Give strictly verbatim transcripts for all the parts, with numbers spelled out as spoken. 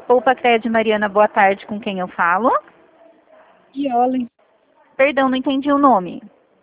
Poupa Crédito Mariana, boa tarde, com quem eu falo? Iole. Perdão, não entendi o nome.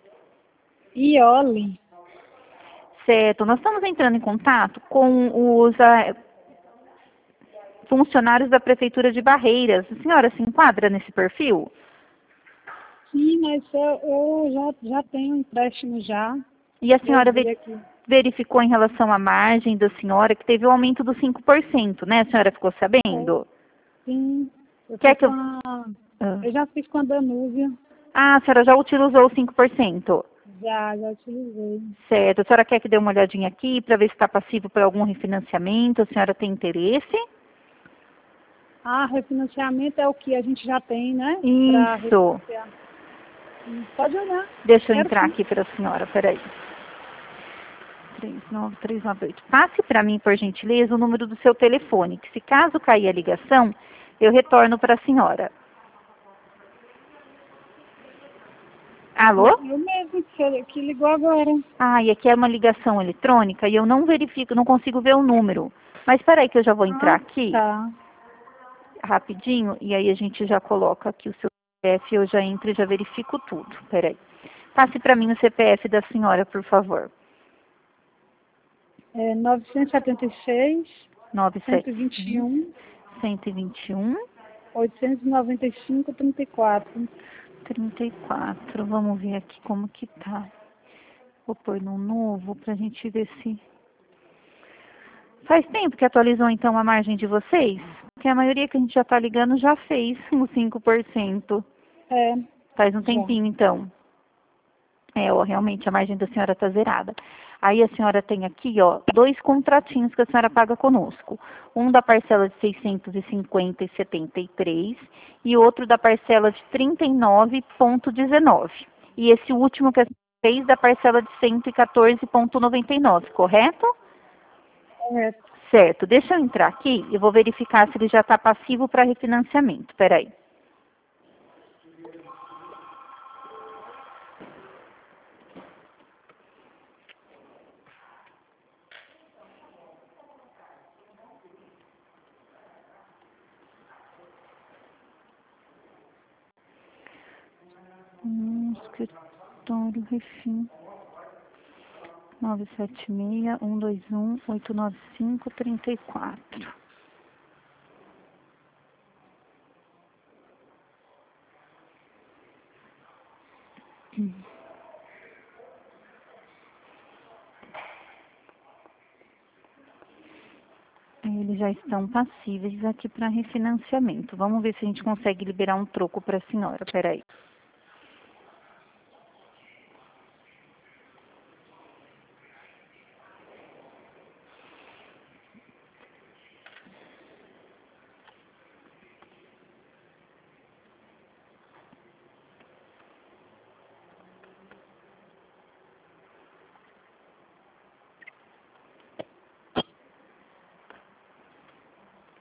Iole. Certo, nós estamos entrando em contato com os ah, funcionários da Prefeitura de Barreiras. A senhora se enquadra nesse perfil? Sim, mas eu, eu já, já tenho um empréstimo já. E a senhora Eu vi ve- aqui. verificou em relação à margem da senhora que teve um aumento dos cinco por cento, né? A senhora ficou sabendo? Sim, eu Quer fiz que com eu... a, Ah, eu já fiz com a Danúbia. Ah, a senhora já utilizou os cinco por cento? Já, já utilizei. Certo. A senhora quer que dê uma olhadinha aqui para ver se está passivo por algum refinanciamento? A senhora tem interesse? Ah, refinanciamento é o que a gente já tem, né? Para Isso. refinanciar. Hum, Pode olhar. Deixa eu Quero entrar sim. aqui para a senhora, peraí. três nove três nove oito. Passe para mim, por gentileza, o número do seu telefone, que se caso cair a ligação, eu retorno para a senhora. Alô? Eu mesmo, que, que ligou agora. Ah, e aqui é uma ligação eletrônica e eu não verifico, não consigo ver o número. Mas espera aí que eu já vou entrar Ah, aqui tá. rapidinho e aí a gente já coloca aqui o seu C P F, eu já entro e já verifico tudo. Espera aí. Passe para mim o C P F da senhora, por favor. É novecentos e setenta e seis, cento e vinte e nove sete cinco, um, um dois um, oitocentos e noventa e cinco, trinta e quatro. trinta e quatro. Vamos ver aqui como que tá. Vou pôr no novo pra gente ver se... Faz tempo que atualizou então a margem de vocês? Porque a maioria que a gente já tá ligando já fez os cinco por cento. É, Faz um já. tempinho então. É, ó, realmente a margem da senhora tá zerada. Aí a senhora tem aqui, ó, dois contratinhos que a senhora paga conosco. Um da parcela de seiscentos e cinquenta e setenta e três e outro da parcela de trinta e nove e dezenove. E esse último que a senhora fez da parcela de cento e quatorze e noventa e nove, correto? Correto. Certo. Deixa eu entrar aqui e vou verificar se ele já está passivo para refinanciamento. Peraí. Hum, escritório refim. nove sete seis, um dois um, oito nove cinco, trinta e quatro. Eles já estão passíveis aqui para refinanciamento. Vamos ver se a gente consegue liberar um troco para a senhora. Peraí.